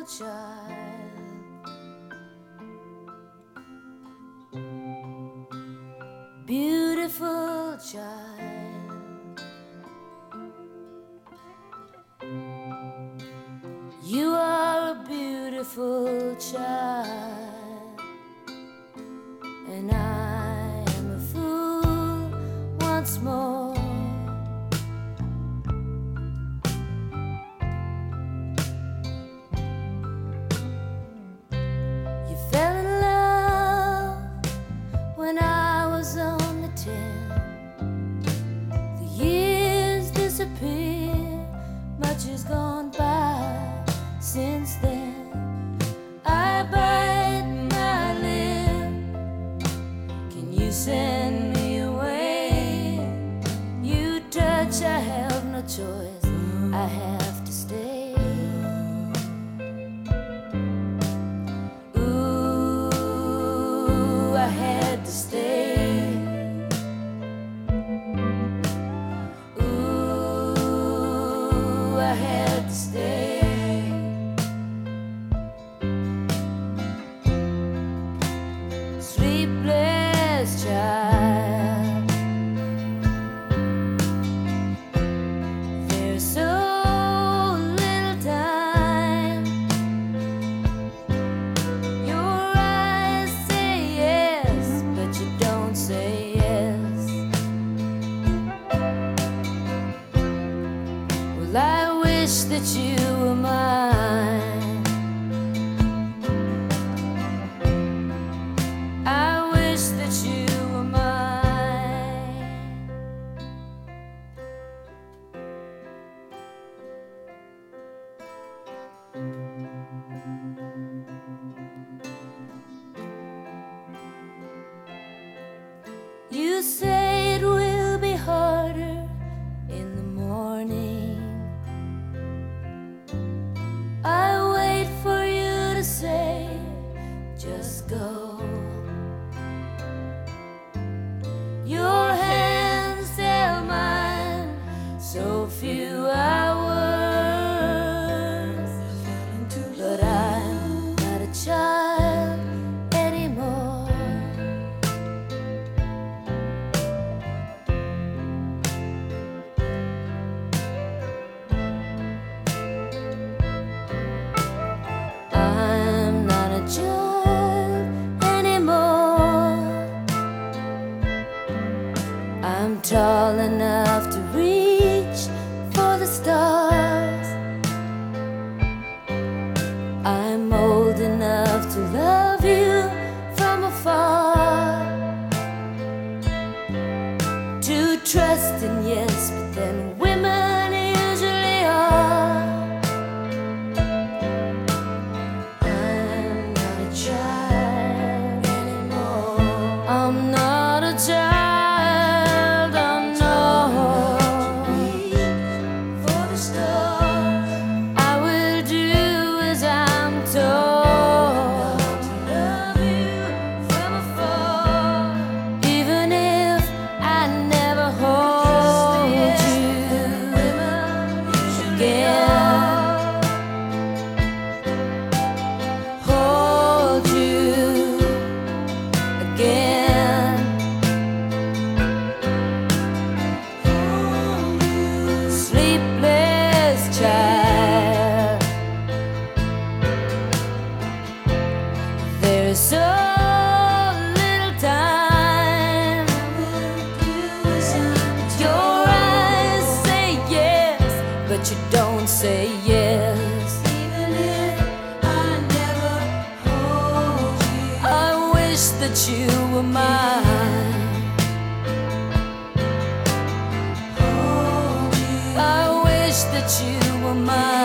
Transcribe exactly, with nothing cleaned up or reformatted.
child. Beautiful child. You are a beautiful child, and I am a fool once more. You fell in love when I was only ten. The years disappear, much has gone by since then. I bite my lip. Can you send me away? You touch, I have no choice. I have to stay. Ooh, I had to stay. Ooh, I had to stay. Sleepless child. There's so little time. Your eyes say yes, but you don't say yes. Well, I wish that you were mine. I wish that you were mine. You say it will be harder in the morning. I wait for you to say, just go. Your hands tell mine so few hours, but I'm not a child anymore. I'm not a child anymore. I'm tall enough to reach for the stars. I'm old enough to love you from afar. To trust in yes, but then women usually are. I'm not a child anymore. I'm not a child. There's so little time. Your eyes say yes, but you don't say yes. Even if I never hold you, I wish that you were mine. I wish that you were mine.